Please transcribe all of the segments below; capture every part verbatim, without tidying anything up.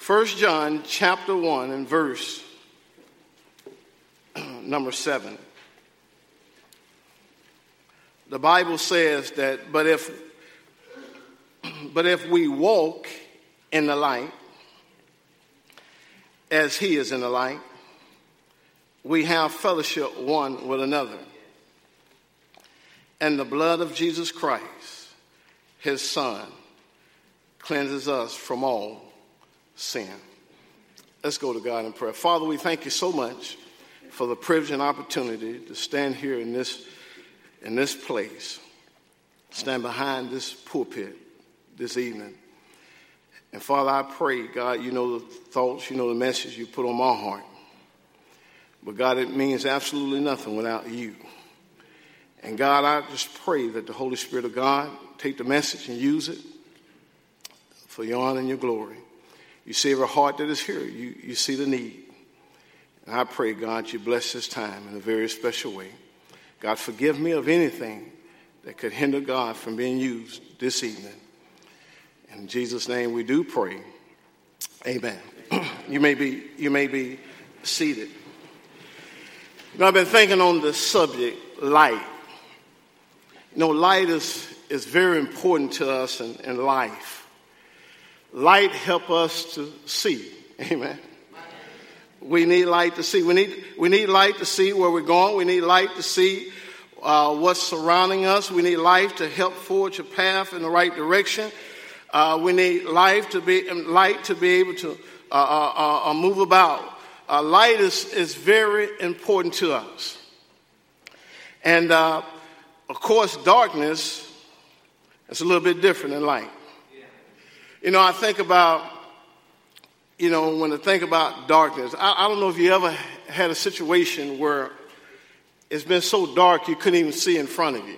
First John chapter one and verse number seven. The Bible says that, but if, but if we walk in the light, as he is in the light, we have fellowship one with another. And the blood of Jesus Christ, his son, cleanses us from all sin. Let's go to God in prayer. Father, we thank you so much for the privilege and opportunity to stand here in this, in this place, stand behind this pulpit this evening. And Father, I pray, God, you know the thoughts, you know the message you put on my heart. But God, it means absolutely nothing without you. And God, I just pray that the Holy Spirit of God take the message and use it for your honor and your glory. You see every heart that is here. You, you see the need. And I pray, God, you bless this time in a very special way. God, forgive me of anything that could hinder God from being used this evening. In Jesus' name we do pray. Amen. You may be, you may be seated. You know, I've been thinking on the subject, light. You know, light is, is very important to us in, in life. Light helps us to see. Amen. We need light to see. We need, we need light to see where we're going. We need light to see uh, what's surrounding us. We need light to help forge a path in the right direction. Uh, we need light to be light to be able to uh, uh, uh, move about. Uh, light is, is very important to us. And, uh, of course, darkness is a little bit different than light. You know, I think about, you know, when I think about darkness, I, I don't know if you ever had a situation where it's been so dark you couldn't even see in front of you.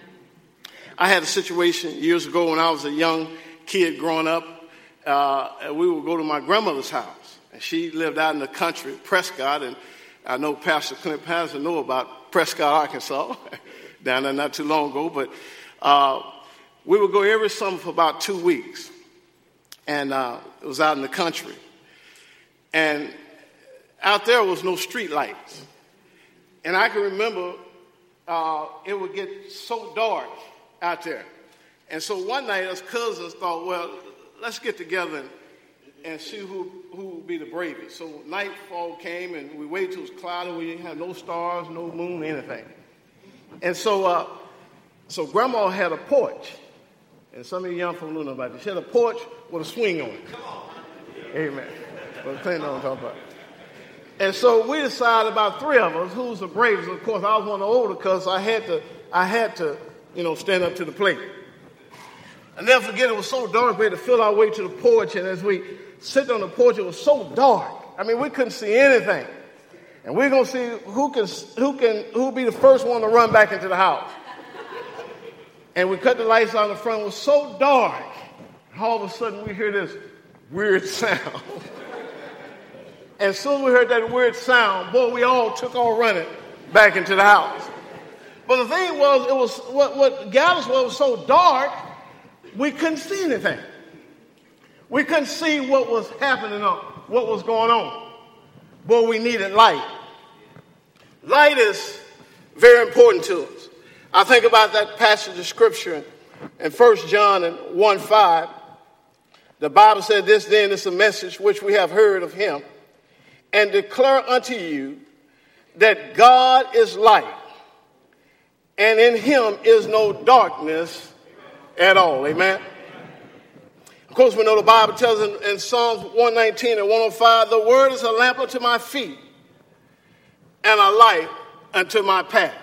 I had a situation years ago when I was a young kid growing up. Uh, we would go to my grandmother's house, and she lived out in the country, Prescott, and I know Pastor Clint Patterson know about Prescott, Arkansas, down there not too long ago, but uh, we would go every summer for about two weeks, and uh, it was out in the country, and out there was no street lights, and I can remember uh, it would get so dark out there. And so one night us cousins thought, well, let's get together and, and see who, who would be the bravest. So nightfall came and we waited till it was cloudy. We didn't have no stars, no moon, anything. And so uh, so Grandma had a porch. And some of you young folks don't know about this. She had a porch with a swing on it. Come on. Amen. Well, Clint know what I'm talking about. And so we decided, about three of us, who's the bravest. Of course, I was one of the older because I had to, I had to, you know, stand up to the plate. I never forget, it was so dark, we had to feel our way to the porch, and as we sit on the porch, it was so dark. I mean, we couldn't see anything. And we're going to see who can, who can, who'll be the first one to run back into the house. And we cut the lights on the front. It was so dark. All of a sudden, we hear this weird sound. And as soon as we heard that weird sound, boy, we all took off running back into the house. But the thing was, it was what, what got us was it was so dark, we couldn't see anything. We couldn't see what was happening or what was going on. But we needed light. Light is very important to us. I think about that passage of scripture in First John one five. The Bible said, this then is a message which we have heard of him, and declare unto you that God is light, and in him is no darkness at all. Amen. Of course, we know the Bible tells in, in Psalms one nineteen and one oh five, the word is a lamp unto my feet and a light unto my path.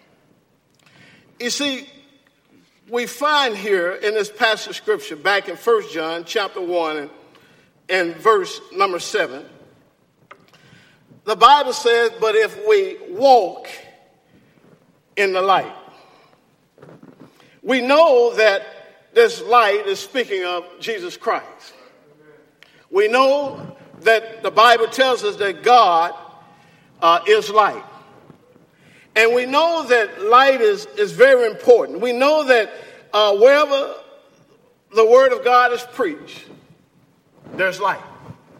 You see, we find here in this passage of scripture back in First John chapter one and, and verse number seven, the Bible says, but if we walk in the light. We know that this light is speaking of Jesus Christ. We know that the Bible tells us that God uh, is light. And we know that light is, is very important. We know that uh, wherever the word of God is preached, there's light.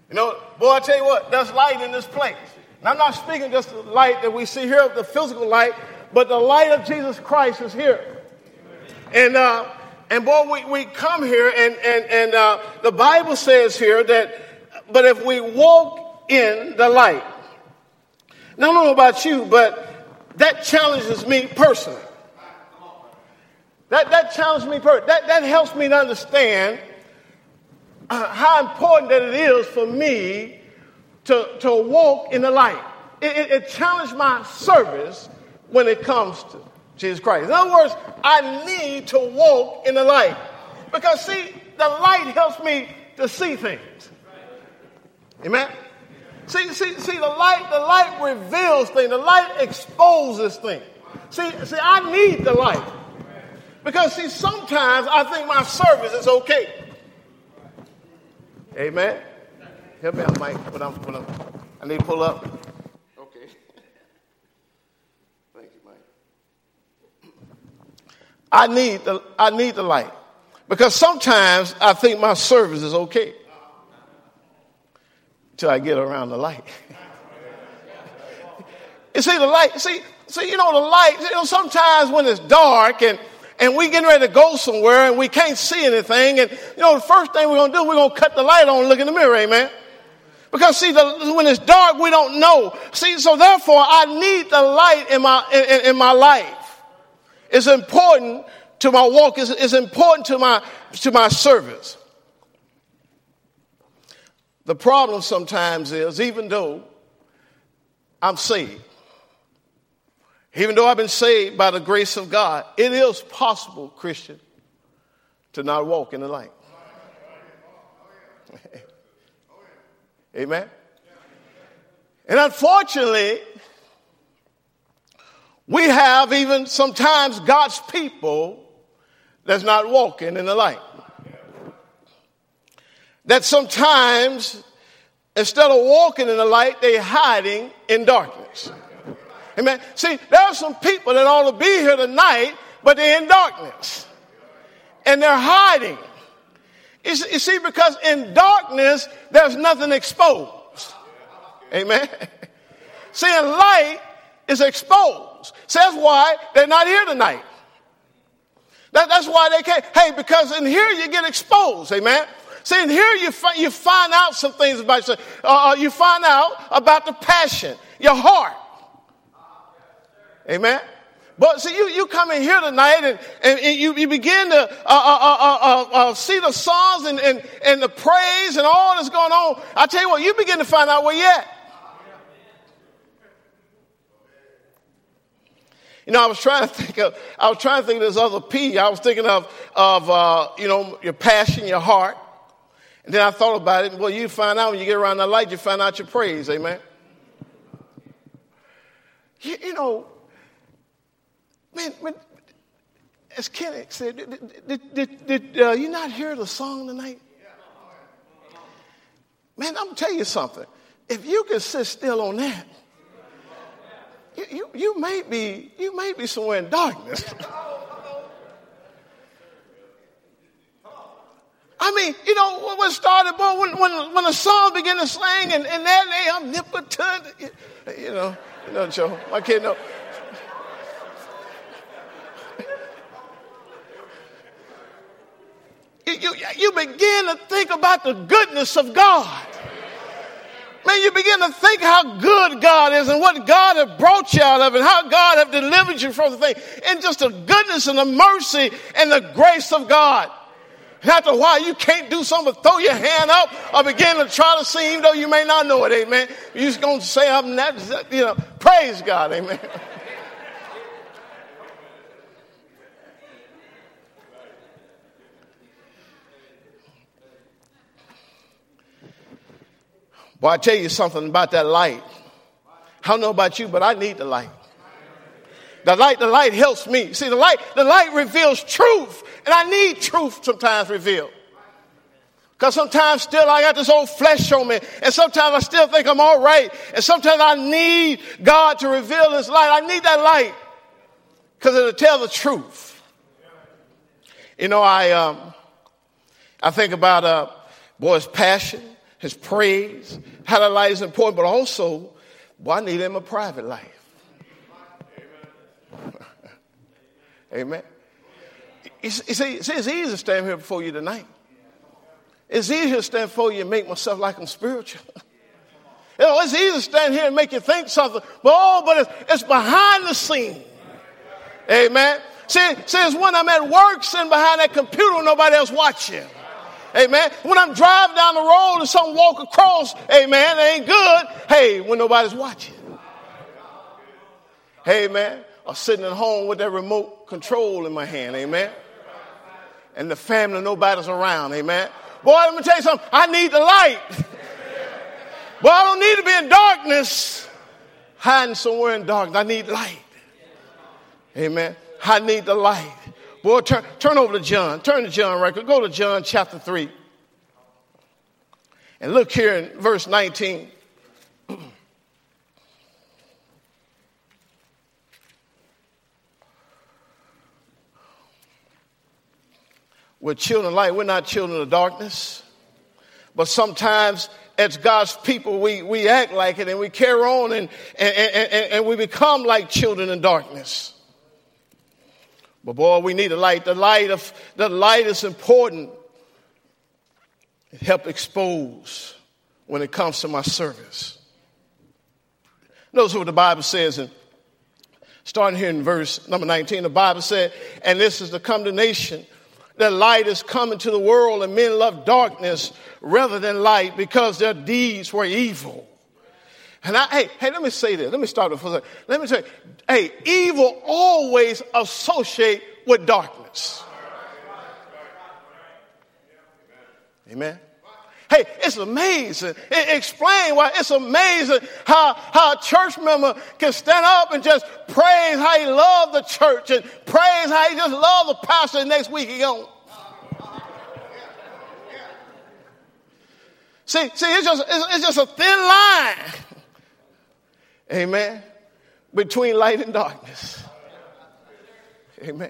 You know, boy, I tell you what, there's light in this place. And I'm not speaking just the light that we see here, the physical light, but the light of Jesus Christ is here. And uh, and boy, we, we come here, and, and, and uh, the Bible says here that, but if we walk in the light. Now, I don't know about you, but that challenges me personally. That, that challenges me personally. That, that helps me to understand uh, how important that it is for me to, to walk in the light. It, it, it challenged my service when it comes to Jesus Christ. In other words, I need to walk in the light. Because, see, the light helps me to see things. Amen? See, see, see, the light, the light reveals things. The light exposes things. See, see, I need the light. Because, see, sometimes I think my service is okay. Amen? Help me out, Mike, when I'm, when I'm, I need to pull up. Okay. Thank you, Mike. I need the, I need the light. Because sometimes I think my service is okay. Till I get around the light. You see, the light, see, see, you know, the light, you know, sometimes when it's dark and, and we getting ready to go somewhere and we can't see anything, and, you know, the first thing we're going to do, we're going to cut the light on and look in the mirror, amen? Because, see, the, when it's dark, we don't know. See, so therefore, I need the light in my, in, in my life. It's important to my walk. It's, it's important to my, to my service. The problem sometimes is, even though I'm saved, even though I've been saved by the grace of God, it is possible, Christian, to not walk in the light. Amen? And unfortunately, we have even sometimes God's people that's not walking in the light. That sometimes, instead of walking in the light, they're hiding in darkness. Amen. See, there are some people that ought to be here tonight, but they're in darkness. And they're hiding. You see, because in darkness, there's nothing exposed. Amen. See, in light is exposed. So that's why they're not here tonight. That, that's why they can't. Hey, because in here you get exposed. Amen. See, in here you, fi- you find out some things about yourself. Uh, you find out about the passion, your heart. Amen. But see, you, you come in here tonight and, and, and you, you begin to uh, uh, uh, uh, uh, see the songs and, and, and the praise and all that's going on. I tell you what, you begin to find out where you're at. You know, I was trying to think of, I was trying to think of this other P. I was thinking of, of uh, you know, your passion, your heart. And then I thought about it. Well, you find out when you get around that light, you find out your praise. Amen. You, you know, man, man, as Kenneth said, did, did, did, did uh, you not hear the song tonight? Man, I'm going to tell you something. If you can sit still on that, you, you, you may be, you may be somewhere in darkness. I mean, you know, when it started, boy, when, when, when the song began to sing and, and that they omnipotent, you know, you know, Joe, my kid know. You, you, you begin to think about the goodness of God. Man, you begin to think how good God is and what God has brought you out of and how God has delivered you from the thing. And just the goodness and the mercy and the grace of God. And after a while, you can't do something but throw your hand up or begin to try to sing, even though you may not know it, amen. You're just going to say, I'm not, you know, praise God, amen. Boy, I tell you something about that light. I don't know about you, but I need the light. The light, the light helps me. See, the light, the light reveals truth. And I need truth sometimes revealed. Because sometimes still I got this old flesh on me. And sometimes I still think I'm all right. And sometimes I need God to reveal his light. I need that light. Because it'll tell the truth. You know, I um, I think about uh, boy's passion, his praise. How that light is important, but also, boy, I need him a private life. Amen. You see, see, it's easy to stand here before you tonight. It's easy to stand before you and make myself like I'm spiritual. You know, it's easy to stand here and make you think something, but oh, but it's, it's behind the scene. Amen. See, see, it's when I'm at work sitting behind that computer with nobody else watching. Amen. When I'm driving down the road and someone walk across, amen, it ain't good. Hey, when nobody's watching. Amen. Or sitting at home with that remote control in my hand. Amen. And the family, nobody's around. Amen. Boy, let me tell you something. I need the light. Boy, I don't need to be in darkness, hiding somewhere in darkness. I need light. Amen. I need the light. Boy, turn, turn over to John. Turn to John right quick. Go to John chapter three. And look here in verse nineteen. We're children of light. We're not children of darkness. But sometimes as God's people, we, we act like it and we carry on and, and, and, and we become like children in darkness. But boy, we need a light. The light of the light is important. It helps expose when it comes to my service. Notice what the Bible says in starting here in verse number nineteen. The Bible said, and this is the condemnation. The light is coming to the world and men love darkness rather than light because their deeds were evil. And I, hey, hey, let me say this. Let me start with this. Let me say, hey, evil always associate with darkness. Amen. Hey, it's amazing. It explains why it's amazing how, how a church member can stand up and just praise how he loved the church and praise how he just loved the pastor, and next week he gone. See, see, it's just, it's, it's just a thin line. Amen. Between light and darkness. Amen.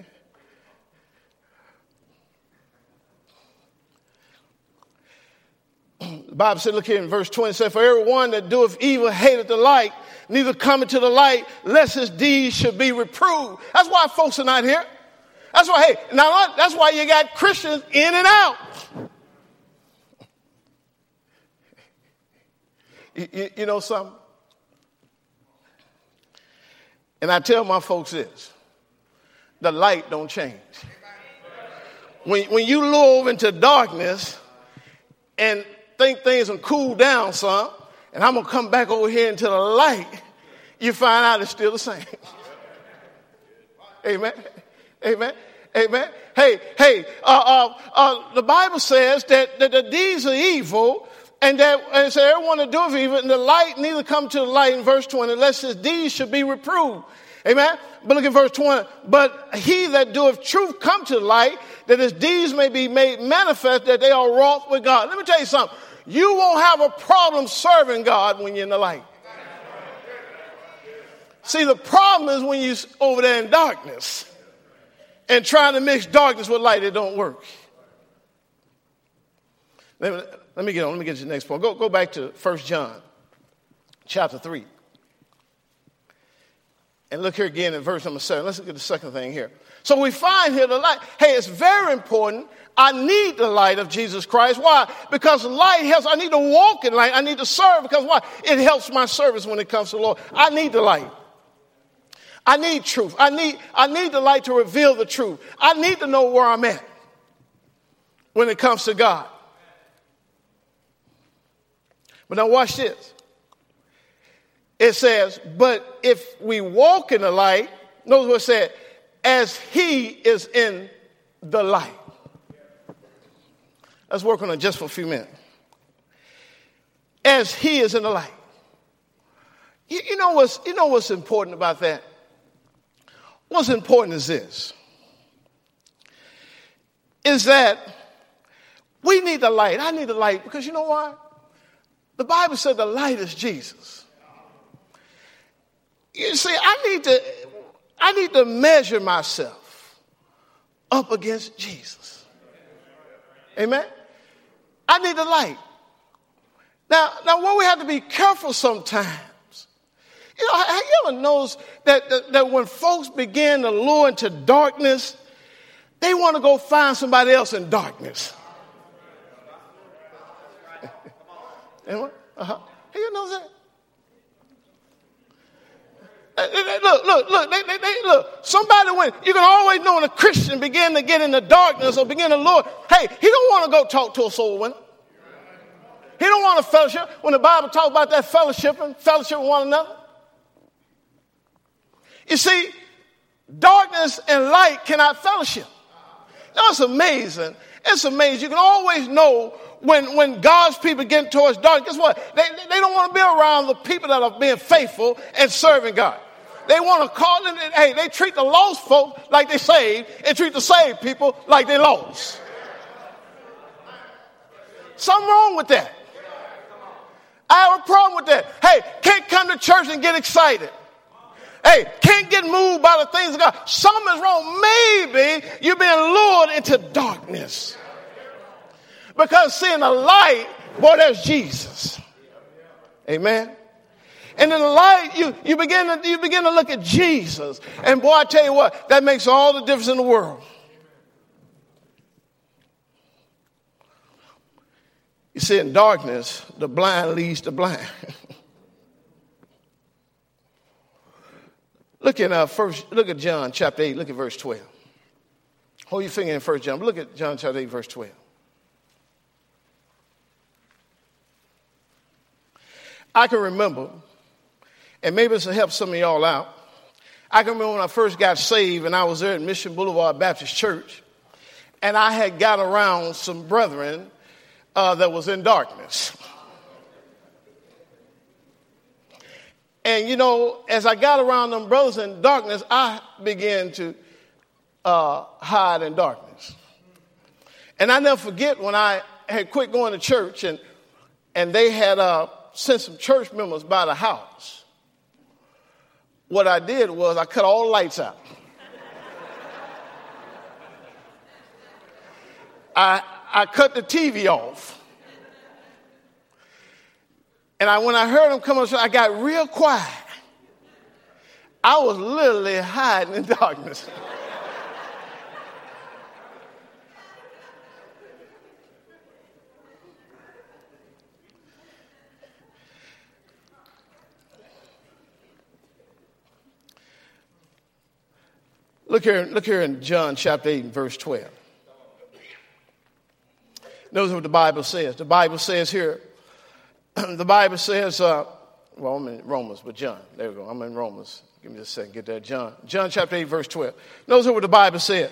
The Bible said, look here in verse twenty, said, for everyone that doeth evil hateth the light, neither cometh to the light, lest his deeds should be reproved. That's why folks are not here. That's why, hey, now that's why you got Christians in and out. You, you, you know something? And I tell my folks this, the light don't change. When, when you lure into darkness and think things will cool down some, and I'm going to come back over here into the light, you find out it's still the same. Amen. Amen. Amen. Hey, hey, uh, uh, uh, the Bible says that, that the deeds are evil, and that and so everyone that doeth evil, and the light neither come to the light in verse twenty, unless his deeds should be reproved. Amen. But look at verse twenty. But he that doeth truth come to the light, that his deeds may be made manifest, that they are wrought with God. Let me tell you something. You won't have a problem serving God when you're in the light. See, the problem is when you're over there in darkness and trying to mix darkness with light, it don't work. Let me, let me get on. Let me get to the next point. Go, go back to First John chapter three. And look here again in verse number seven. Let's look at the second thing here. So we find here the light. Hey, it's very important. I need the light of Jesus Christ. Why? Because light helps. I need to walk in light. I need to serve. Because why? It helps my service when it comes to the Lord. I need the light. I need truth. I need, I need the light to reveal the truth. I need to know where I'm at when it comes to God. But now watch this. It says, but if we walk in the light, notice what it said, as he is in the light. Let's work on it just for a few minutes. As he is in the light. You, you know what's, you know what's important about that? What's important is this. Is that we need the light. I need the light because you know why? The Bible said the light is Jesus. You see, I need to, I need to measure myself up against Jesus. Amen? I need the light. Now, now what we have to be careful sometimes. You know, have you ever noticed that, that, that when folks begin to lure into darkness, they want to go find somebody else in darkness. uh-huh. Have you noticed that? Look, look, look, they, they, they, look. Somebody when you can always know when a Christian begin to get in the darkness or begin to lure. Hey, he don't want to go talk to a soul winner. He don't want to fellowship. When the Bible talks about that fellowship and fellowship with one another. You see, darkness and light cannot fellowship. Now, it's amazing. It's amazing. You can always know when, when God's people get towards darkness. Guess what? They, they don't want to be around the people that are being faithful and serving God. They want to call them, hey, they treat the lost folk like they saved and treat the saved people like they lost. Something wrong with that. I have a problem with that. Hey, can't come to church and get excited. Hey, can't get moved by the things of God. Something is wrong. Maybe you're being lured into darkness. Because seeing the light, boy, that's Jesus. Amen. And in the light, you, you begin to you begin to look at Jesus. And boy, I tell you what, that makes all the difference in the world. You see, in darkness, the blind leads the blind. Look at uh, first. Look at John chapter eight. Look at verse twelve. Hold your finger in First John. But look at John chapter eight, verse twelve. I can remember, and maybe this will help some of y'all out. I can remember when I first got saved, and I was there at Mission Boulevard Baptist Church, and I had got around some brethren uh, that was in darkness. And, you know, as I got around them brothers in darkness, I began to uh, hide in darkness. And I never forget when I had quit going to church and and they had uh, sent some church members by the house. What I did was I cut all the lights out. I I cut the T V off. And I, when I heard them come up, I got real quiet. I was literally hiding in darkness. Look here, look here in John chapter eight and verse twelve. Notice what the Bible says. The Bible says here, the Bible says, uh, well, I'm in Romans, but John. There we go. I'm in Romans. Give me just a second. Get that. John. John chapter eight, verse twelve. Notice what the Bible says.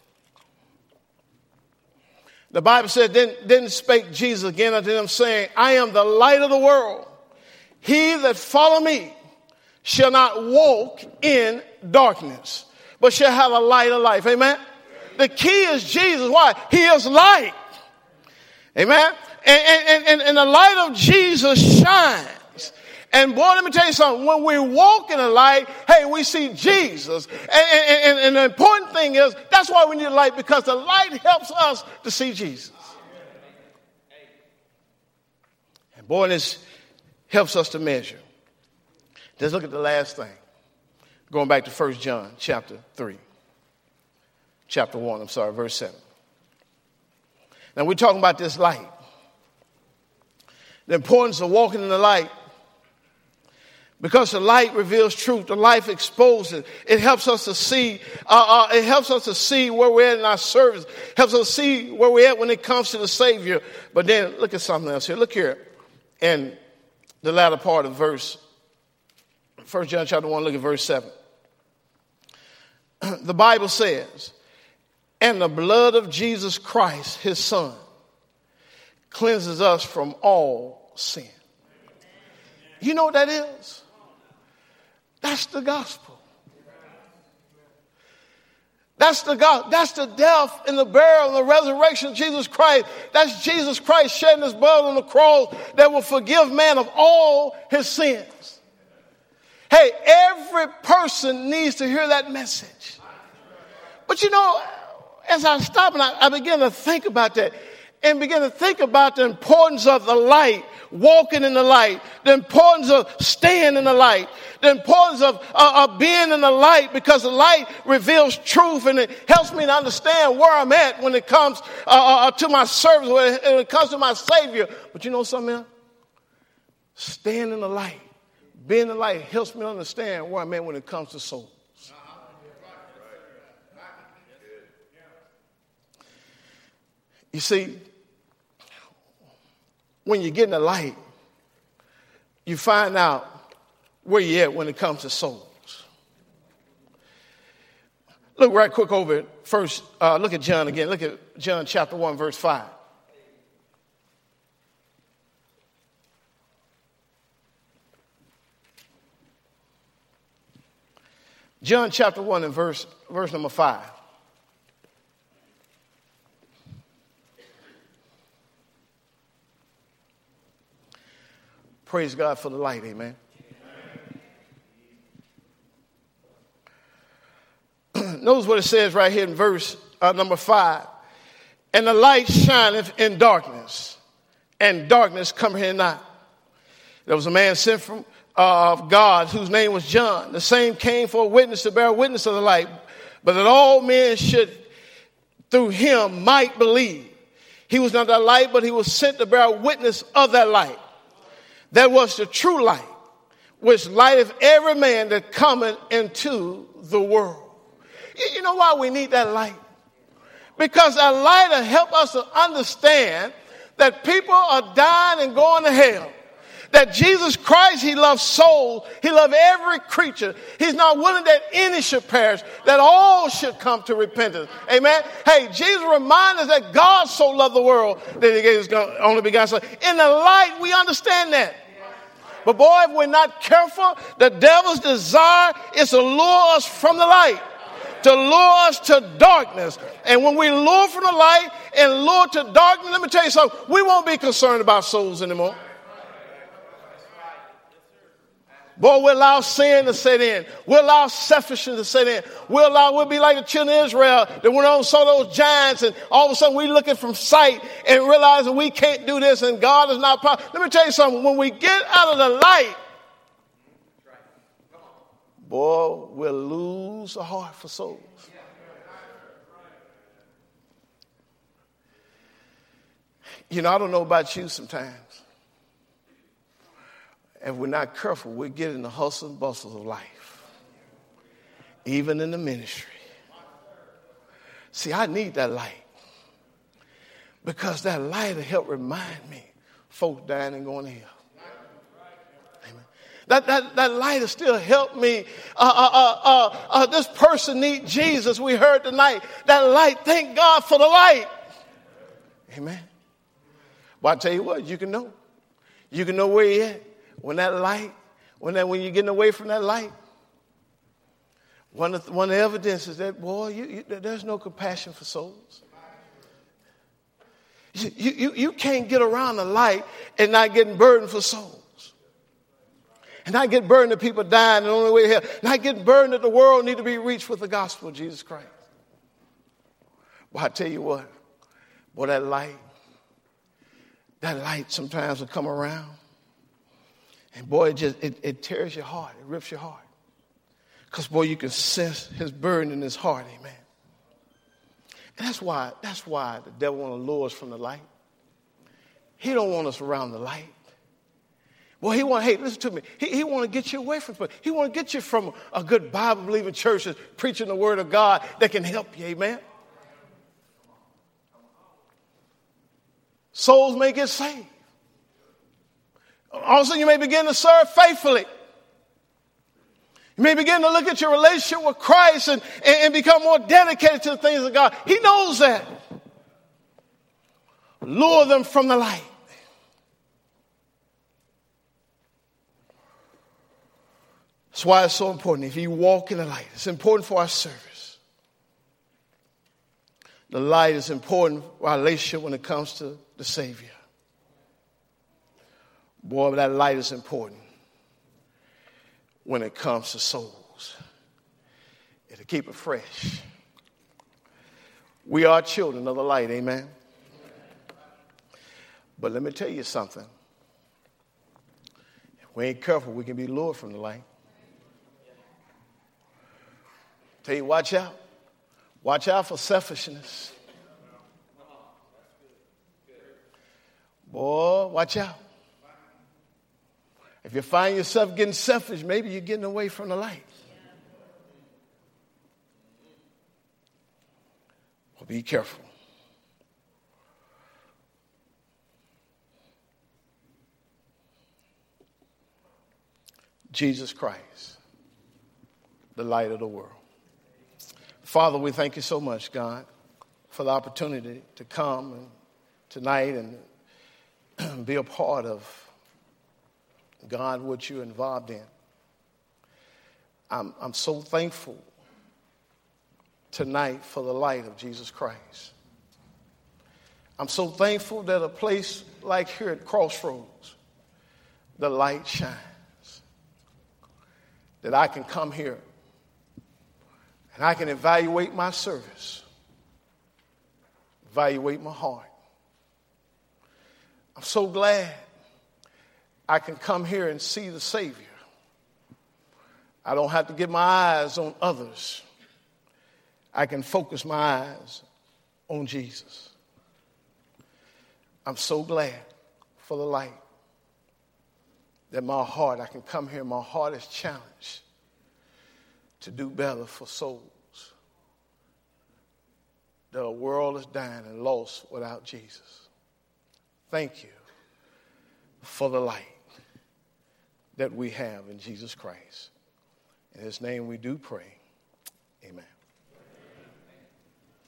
The Bible said, then, then spake Jesus again unto them, saying, I am the light of the world. He that follow me shall not walk in darkness, but shall have a light of life. Amen? The key is Jesus. Why? He is light. Amen? And, and, and, and the light of Jesus shines. And boy, let me tell you something. When we walk in the light, hey, we see Jesus. And, and, and, and the important thing is, that's why we need a light, because the light helps us to see Jesus. And boy, this helps us to measure. Let's look at the last thing. Going back to First John chapter three. Chapter one, I'm sorry, verse seven. Now we're talking about this light. The importance of walking in the light. Because the light reveals truth. The light exposes. It helps us to see. Uh, uh, it helps us to see where we're at in our service. It helps us to see where we're at when it comes to the Savior. But then look at something else here. Look here in the latter part of verse. First John chapter one, look at verse seven. The Bible says, and the blood of Jesus Christ, his son, cleanses us from all sin. You know what that is? That's the gospel. That's the God. That's the death and the burial and the resurrection of Jesus Christ. That's Jesus Christ shedding his blood on the cross that will forgive man of all his sins. Hey, every person needs to hear that message. But you know, as I stop and I, I begin to think about that and begin to think about the importance of the light, walking in the light, the importance of staying in the light, the importance of, uh, of being in the light, because the light reveals truth and it helps me to understand where I'm at when it comes uh, uh, to my service, when it, when it comes to my Savior. But you know something else? Staying in the light, being in the light helps me to understand where I'm at when it comes to souls. You see, when you get in the light, you find out where you're at when it comes to souls. Look right quick over it. First, uh, look at John again. Look at John chapter one, verse five. John chapter one and verse, verse number five. Praise God for the light, amen. Notice what it says right here in verse uh, number five. And the light shineth in darkness, and darkness cometh not. There was a man sent from uh, of God whose name was John. The same came for a witness to bear witness of the light, but that all men should through him might believe. He was not that light, but he was sent to bear witness of that light. That was the true light, which lighteth every man that cometh into the world. You know why we need that light? Because that light will help us to understand that people are dying and going to hell. That Jesus Christ, he loves souls. He loves every creature. He's not willing that any should perish, that all should come to repentance. Amen. Hey, Jesus reminds us that God so loved the world that he gave his only begotten Son. In the light, we understand that. But boy, if we're not careful, the devil's desire is to lure us from the light, to lure us to darkness. And when we lure from the light and lure to darkness, let me tell you something, we won't be concerned about souls anymore. Boy, we'll allow sin to set in. We'll allow selfishness to set in. We'll allow, we'll be like the children of Israel that went on and saw those giants, and all of a sudden we looking from sight and realizing we can't do this and God is not powerful. Let me tell you something. When we get out of the light, boy, we'll lose a heart for souls. You know, I don't know about you sometimes. If we're not careful, we get in the hustle and bustle of life, even in the ministry. See, I need that light, because that light will help remind me folks dying and going to hell. Amen. That, that, that light will still help me. Uh, uh, uh, uh, uh, this person needs Jesus, we heard tonight. That light, thank God for the light. Amen. Well, I tell you what, you can know. You can know where you're at. When that light, when that when you're getting away from that light, one of the, one of the evidence is that, boy, you, you, there's no compassion for souls. You, you, you can't get around the light and not getting burdened for souls. And not getting burdened that people dying and the only way to hell. Not getting burdened that the world need to be reached with the gospel of Jesus Christ. Well, I tell you what, boy, that light, that light sometimes will come around. And boy, it just, it, it tears your heart. It rips your heart. Because, boy, you can sense his burden in his heart, amen. And that's why, that's why the devil want to lure us from the light. He don't want us around the light. Well, he want, hey, listen to me. He, he want to get you away from it. He want to get you from a good Bible-believing church that's preaching the word of God that can help you, amen. Souls may get saved. All of a sudden, you may begin to serve faithfully. You may begin to look at your relationship with Christ and, and, and become more dedicated to the things of God. He knows that. Lure them from the light. That's why it's so important. If you walk in the light, it's important for our service. The light is important for our relationship when it comes to the Savior. Boy, that light is important when it comes to souls. It'll keep it fresh. We are children of the light, amen? But let me tell you something. we ain't careful, we can be lured from the light. Tell you, watch out. Watch out for selfishness. Boy, watch out. If you find yourself getting selfish, maybe you're getting away from the light. Well, be careful. Jesus Christ, the light of the world. Father, we thank you so much, God, for the opportunity to come and tonight and be a part of, God, what you're involved in. I'm, I'm so thankful tonight for the light of Jesus Christ. I'm so thankful that a place like here at Crossroads, the light shines. That I can come here and I can evaluate my service, evaluate my heart. I'm so glad I can come here and see the Savior. I don't have to get my eyes on others. I can focus my eyes on Jesus. I'm so glad for the light that my heart, I can come here, my heart is challenged to do better for souls. The world is dying and lost without Jesus. Thank you for the light that we have in Jesus Christ. In his name we do pray. Amen.